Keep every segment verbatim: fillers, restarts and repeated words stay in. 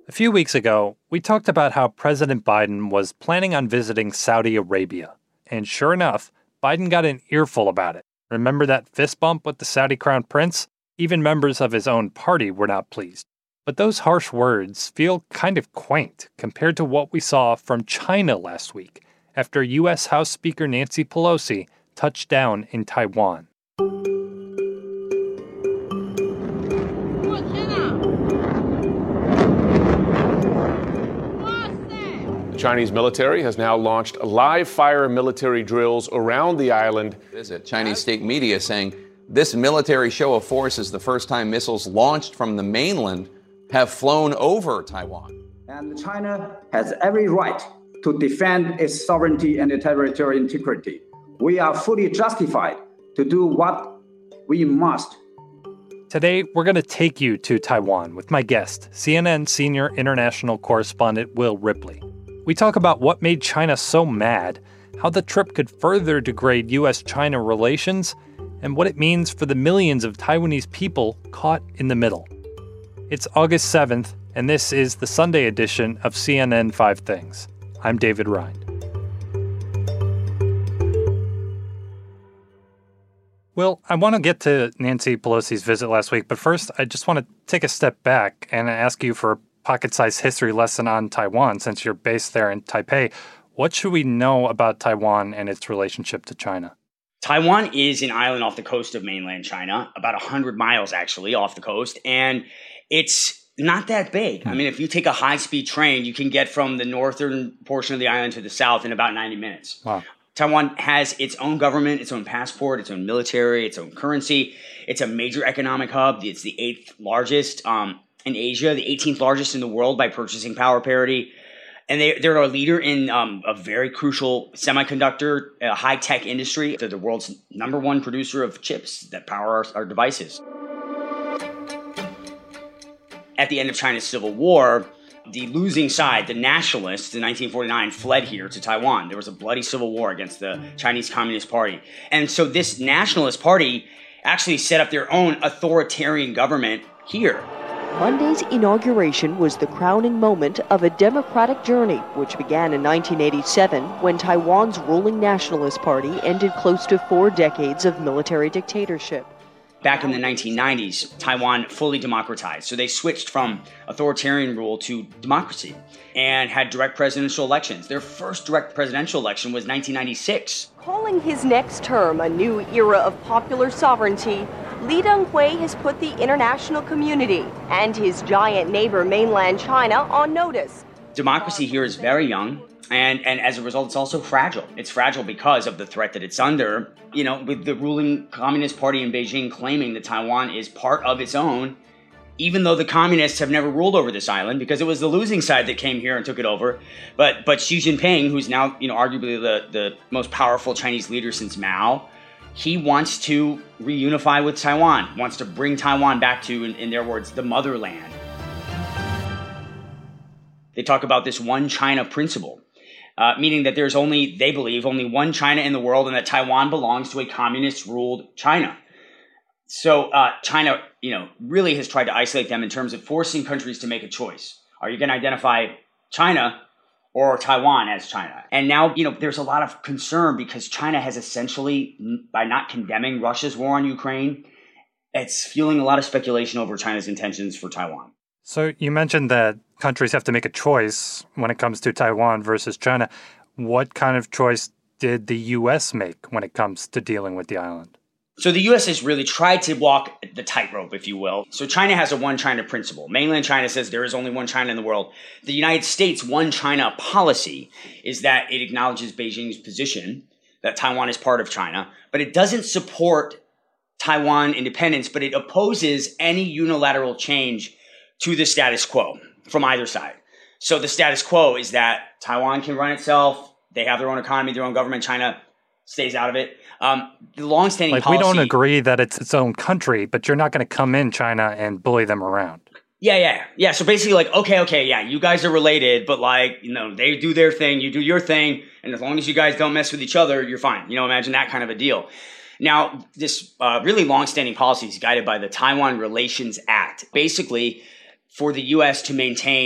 A few weeks ago, we talked about how President Biden was planning on visiting Saudi Arabia. And sure enough, Biden got an earful about it. Remember that fist bump with the Saudi crown prince? Even members of his own party were not pleased. But those harsh words feel kind of quaint compared to what we saw from China last week, after U S House Speaker Nancy Pelosi touched down in Taiwan. The Chinese military has now launched live-fire military drills around the island. Visit Chinese state media saying this military show of force is the first time missiles launched from the mainland have flown over Taiwan. And China has every right to defend its sovereignty and territorial integrity. We are fully justified to do what we must. Today, we're going to take you to Taiwan with my guest, C N N senior international correspondent Will Ripley. We talk about what made China so mad, how the trip could further degrade U S China relations, and what it means for the millions of Taiwanese people caught in the middle. It's August seventh, and this is the Sunday edition of C N N Five Things. I'm David Rind. Well, I want to get to Nancy Pelosi's visit last week, but first I just want to take a step back and ask you for a pocket-sized history lesson on Taiwan, since you're based there in Taipei. What should we know about Taiwan and its relationship to China? Taiwan is an island off the coast of mainland China, about one hundred miles actually off the coast, and it's not that big. Hmm. I mean, if you take a high-speed train, you can get from the northern portion of the island to the south in about ninety minutes. Wow. Taiwan has its own government, its own passport, its own military, its own currency. It's a major economic hub. It's the eighth largest um, in Asia, the eighteenth largest in the world by purchasing power parity. And they, they're a leader in um, a very crucial semiconductor, uh, high-tech industry. They're the world's number one producer of chips that power our, our devices. At the end of China's civil war, the losing side, the nationalists in nineteen forty-nine, fled here to Taiwan. There was a bloody civil war against the Chinese Communist Party. And so this nationalist party actually set up their own authoritarian government here. Monday's inauguration was the crowning moment of a democratic journey, which began in nineteen eighty-seven when Taiwan's ruling Nationalist Party ended close to four decades of military dictatorship. Back in the nineteen nineties, Taiwan fully democratized. So they switched from authoritarian rule to democracy and had direct presidential elections. Their first direct presidential election was nineteen ninety-six. Calling his next term a new era of popular sovereignty, Lee Teng-hui has put the international community and his giant neighbor mainland China on notice. Democracy here is very young, and, and as a result, it's also fragile. It's fragile because of the threat that it's under, you know, with the ruling Communist Party in Beijing claiming that Taiwan is part of its own, even though the communists have never ruled over this island because it was the losing side that came here and took it over. But but Xi Jinping, who's now, you know, arguably the, the most powerful Chinese leader since Mao, he wants to reunify with Taiwan, wants to bring Taiwan back to, in, in their words, the motherland. They talk about this one China principle, uh, meaning that there's only, they believe, only one China in the world and that Taiwan belongs to a communist-ruled China. So uh, China, you know, really has tried to isolate them in terms of forcing countries to make a choice. Are you going to identify China or Taiwan as China? And now, you know, there's a lot of concern because China has essentially, by not condemning Russia's war on Ukraine, it's fueling a lot of speculation over China's intentions for Taiwan. So you mentioned that countries have to make a choice when it comes to Taiwan versus China. What kind of choice did the U S make when it comes to dealing with the island? So the U S has really tried to walk the tightrope, if you will. So China has a one China principle. Mainland China says there is only one China in the world. The United States' one China policy is that it acknowledges Beijing's position that Taiwan is part of China, but it doesn't support Taiwan independence, but it opposes any unilateral change to the status quo from either side. So the status quo is that Taiwan can run itself. They have their own economy, their own government. China stays out of it. Um, the longstanding like, policy... we don't agree that it's its own country, but you're not going to come in China and bully them around. Yeah, yeah, yeah. So basically, like, okay, okay, yeah, you guys are related, but like, you know, they do their thing, you do your thing, and as long as you guys don't mess with each other, you're fine. You know, imagine that kind of a deal. Now, this uh, really longstanding policy is guided by the Taiwan Relations Act. Basically, for the U S to maintain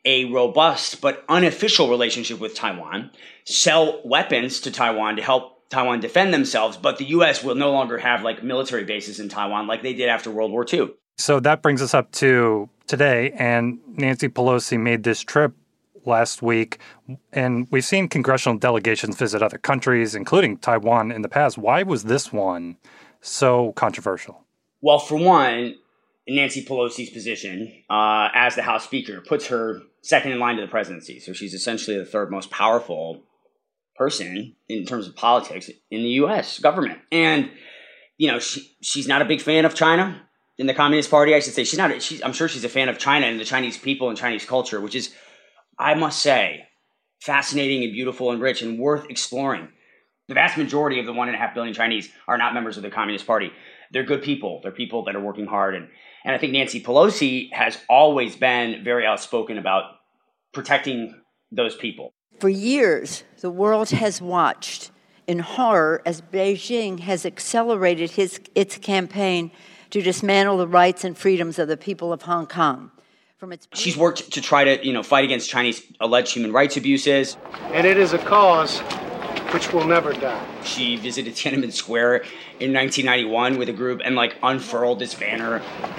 a robust but unofficial relationship with Taiwan, sell weapons to Taiwan to help Taiwan defend themselves, but the U S will no longer have like military bases in Taiwan like they did after World War Two. So that brings us up to today, and Nancy Pelosi made this trip last week, and we've seen congressional delegations visit other countries, including Taiwan, in the past. Why was this one so controversial? Well, for one, Nancy Pelosi's position uh, as the House Speaker puts her second in line to the presidency. So she's essentially the third most powerful person in terms of politics in the U S government. And, you know, she, she's not a big fan of China in the Communist Party, I should say. She's not. She's, I'm sure she's a fan of China and the Chinese people and Chinese culture, which is, I must say, fascinating and beautiful and rich and worth exploring. The vast majority of the one and a half billion Chinese are not members of the Communist Party. They're good people. They're people that are working hard. And, and I think Nancy Pelosi has always been very outspoken about protecting those people. For years, the world has watched in horror as Beijing has accelerated his, its campaign to dismantle the rights and freedoms of the people of Hong Kong. From its She's worked to try to, you know, fight against Chinese alleged human rights abuses. And it is a cause which will never die. She visited Tiananmen Square in nineteen ninety-one with a group and, like, unfurled this banner.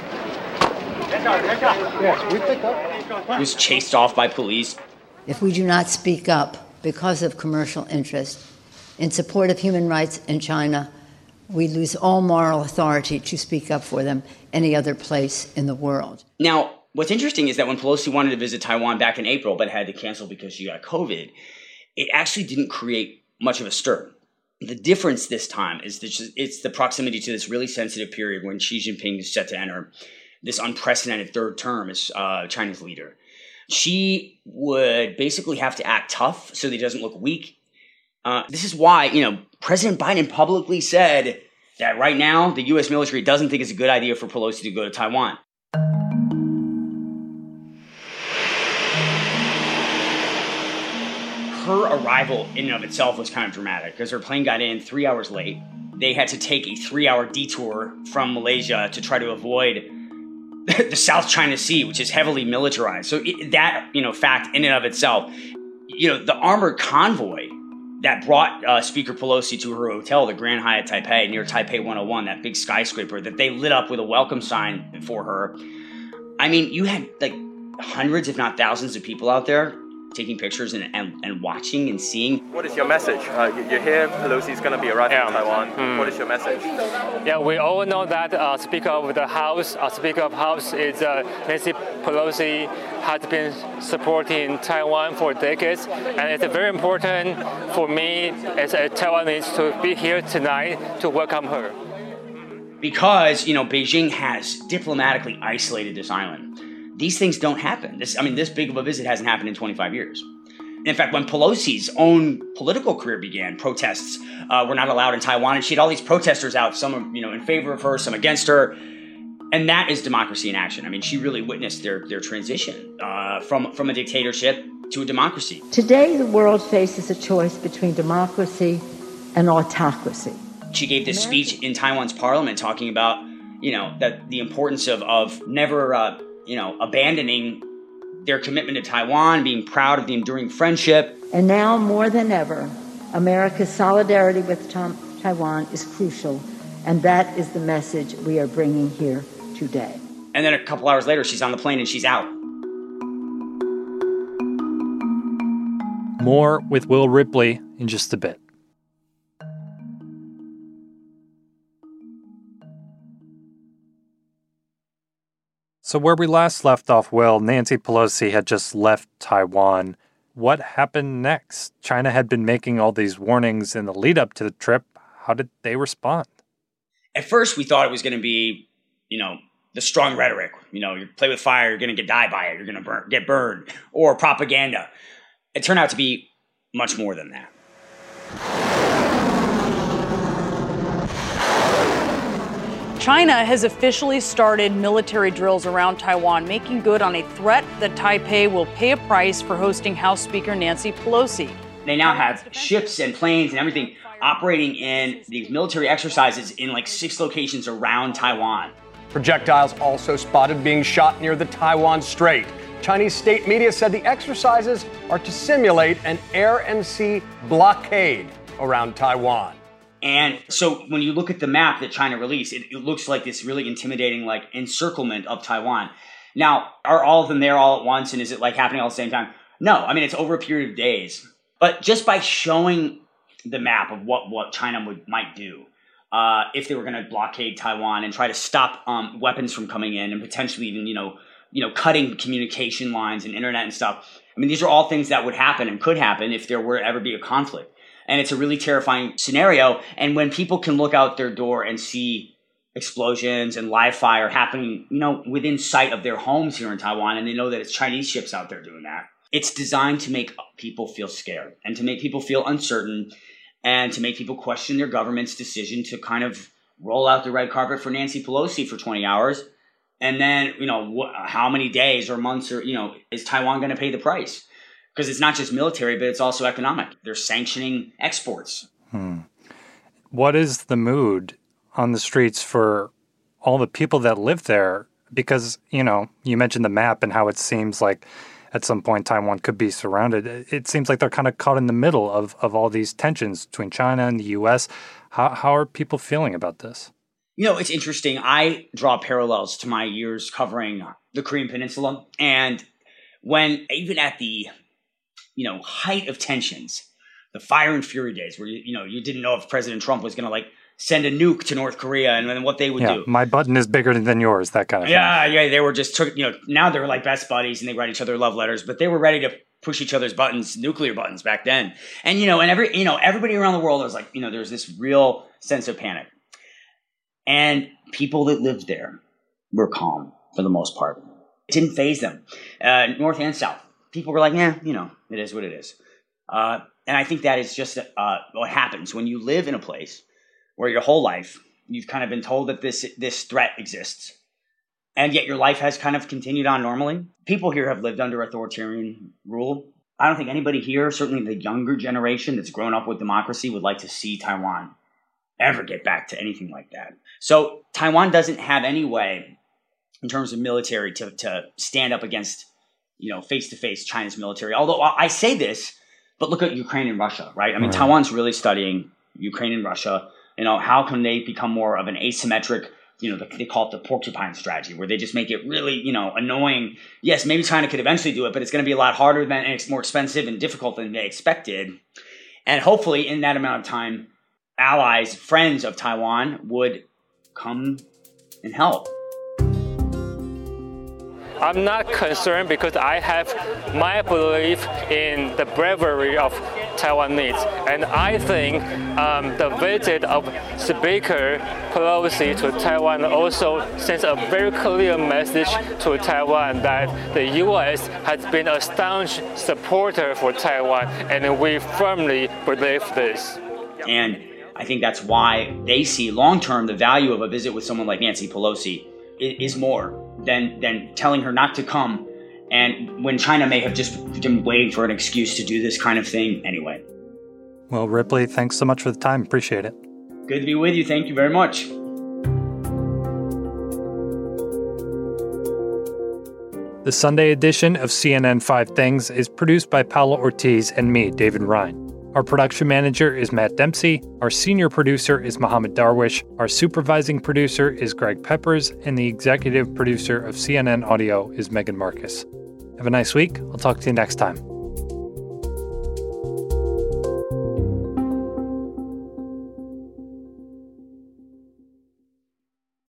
Yes, we pick up. Was chased off by police. If we do not speak up because of commercial interest in support of human rights in China, we lose all moral authority to speak up for them any other place in the world. Now, what's interesting is that when Pelosi wanted to visit Taiwan back in April but had to cancel because she got COVID, it actually didn't create much of a stir. The difference this time is that it's the proximity to this really sensitive period when Xi Jinping is set to enter this unprecedented third term as uh, Chinese leader. She would basically have to act tough so that he doesn't look weak. Uh, this is why, you know, President Biden publicly said that right now the U S military doesn't think it's a good idea for Pelosi to go to Taiwan. Her arrival in and of itself was kind of dramatic because her plane got in three hours late. They had to take a three-hour detour from Malaysia to try to avoid the South China Sea, which is heavily militarized. So it, that, you know, fact in and of itself, you know, the armored convoy that brought uh, Speaker Pelosi to her hotel, the Grand Hyatt Taipei, near Taipei one oh one, that big skyscraper that they lit up with a welcome sign for her. I mean, you had like hundreds, if not thousands of people out there taking pictures and, and, and watching and seeing. What is your message? Uh, you're here, Pelosi's going to be arriving yeah. in Taiwan. Mm. What is your message? Yeah, we all know that uh, Speaker of the House, uh, Speaker of House is uh, Nancy Pelosi, has been supporting Taiwan for decades, and it's very important for me as a Taiwanese to be here tonight to welcome her. Because, you know, Beijing has diplomatically isolated this island. These things don't happen. This, I mean, this big of a visit hasn't happened in twenty-five years. In fact, when Pelosi's own political career began, protests uh, were not allowed in Taiwan, and she had all these protesters out, some, you know, in favor of her, some against her, and that is democracy in action. I mean, she really witnessed their their transition uh, from from a dictatorship to a democracy. Today, the world faces a choice between democracy and autocracy. She gave this speech in Taiwan's parliament talking about, you know, that the importance of of never. Uh, you know, abandoning their commitment to Taiwan, being proud of the enduring friendship. And now more than ever, America's solidarity with Taiwan is crucial, and that is the message we are bringing here today. And then a couple hours later, she's on the plane and she's out. More with Will Ripley in just a bit. So where we last left off, Will, Nancy Pelosi had just left Taiwan. What happened next? China had been making all these warnings in the lead up to the trip. How did they respond? At first, we thought it was going to be, you know, the strong rhetoric. You know, you play with fire, you're going to get die by it, you're going to burn, get burned, or propaganda. It turned out to be much more than that. China has officially started military drills around Taiwan, making good on a threat that Taipei will pay a price for hosting House Speaker Nancy Pelosi. They now have ships and planes and everything operating in these military exercises in like six locations around Taiwan. Projectiles also spotted being shot near the Taiwan Strait. Chinese state media said the exercises are to simulate an air and sea blockade around Taiwan. And so when you look at the map that China released, it, it looks like this really intimidating like encirclement of Taiwan. Now, are all of them there all at once, and is it like happening all at the same time? No, I mean, it's over a period of days. But just by showing the map of what, what China would might do, uh, if they were going to blockade Taiwan and try to stop um, weapons from coming in and potentially even, you know, you know, cutting communication lines and internet and stuff. I mean, these are all things that would happen and could happen if there were to ever be a conflict. And it's a really terrifying scenario. And when people can look out their door and see explosions and live fire happening, you know, within sight of their homes here in Taiwan, and they know that it's Chinese ships out there doing that, it's designed to make people feel scared and to make people feel uncertain and to make people question their government's decision to kind of roll out the red carpet for Nancy Pelosi for twenty hours. And then, you know, wh- how many days or months or, you know, is Taiwan going to pay the price? Because it's not just military, but it's also economic. They're sanctioning exports. Hmm. What is the mood on the streets for all the people that live there? Because, you know, you mentioned the map and how it seems like at some point Taiwan could be surrounded. It seems like they're kind of caught in the middle of, of all these tensions between China and the U S. How, how are people feeling about this? You know, it's interesting. I draw parallels to my years covering the Korean Peninsula. And when, even at the, you know, height of tensions, the fire and fury days where, you, you know, you didn't know if President Trump was going to, like, send a nuke to North Korea and then what they would yeah, do. My button is bigger than yours, that kind of thing. Yeah, yeah. They were just, you know, now they're like best buddies and they write each other love letters, but they were ready to push each other's buttons, nuclear buttons back then. And, you know, and every, you know, everybody around the world was like, you know, there's this real sense of panic. And people that lived there were calm for the most part. It didn't faze them, uh, north and south. People were like, yeah, you know, it is what it is. Uh, and I think that is just uh, what happens when you live in a place where your whole life you've kind of been told that this this threat exists, and yet your life has kind of continued on normally. People here have lived under authoritarian rule. I don't think anybody here, certainly the younger generation that's grown up with democracy, would like to see Taiwan ever get back to anything like that. So Taiwan doesn't have any way, in terms of military, to, to stand up against, you know, face-to-face China's military. Although I say this, but look at Ukraine and Russia, right? I mean, right. Taiwan's really studying Ukraine and Russia. You know, how can they become more of an asymmetric, you know, they call it the porcupine strategy, where they just make it really, you know, annoying. Yes, maybe China could eventually do it, but it's going to be a lot harder than, and it's more expensive and difficult than they expected. And hopefully in that amount of time, allies, friends of Taiwan would come and help. I'm not concerned because I have my belief in the bravery of Taiwanese. And I think um, the visit of Speaker Pelosi to Taiwan also sends a very clear message to Taiwan that the U S has been a staunch supporter for Taiwan, and we firmly believe this. And I think that's why they see long-term the value of a visit with someone like Nancy Pelosi is more than than telling her not to come, and when China may have just been waiting for an excuse to do this kind of thing anyway. Well, Ripley, thanks so much for the time. Appreciate it. Good to be with you. Thank you very much. The Sunday edition of C N N Five Things is produced by Paolo Ortiz and me, David Ryan. Our production manager is Matt Dempsey, our senior producer is Mohammed Darwish, our supervising producer is Greg Peppers, and the executive producer of C N N Audio is Megan Marcus. Have a nice week. I'll talk to you next time.